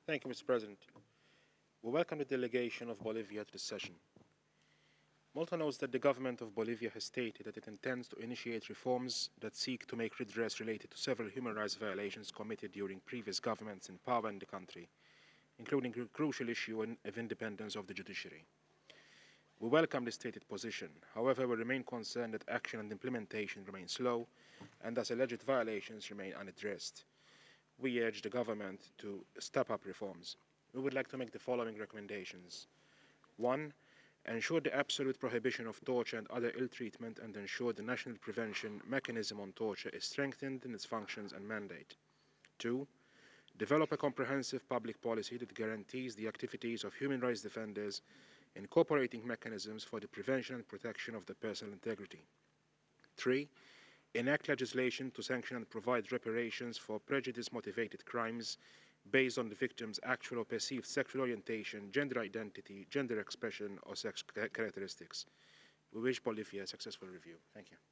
Thank you, Mr. President. We welcome the delegation of Bolivia to the session. Malta knows that the government of Bolivia has stated that it intends to initiate reforms that seek to make redress related to several human rights violations committed during previous governments in power in the country, including the crucial issue of independence of the judiciary. We welcome the stated position. However, we remain concerned that action and implementation remain slow and thus alleged violations remain unaddressed. We urge the government to step up reforms. We would like to make the following recommendations. 1. Ensure the absolute prohibition of torture and other ill treatment and ensure the national prevention mechanism on torture is strengthened in its functions and mandate. 2. Develop a comprehensive public policy that guarantees the activities of human rights defenders, incorporating mechanisms for the prevention and protection of the personal integrity. 3. Enact legislation to sanction and provide reparations for prejudice-motivated crimes based on the victim's actual or perceived sexual orientation, gender identity, gender expression, or sex characteristics. We wish Bolivia a successful review. Thank you.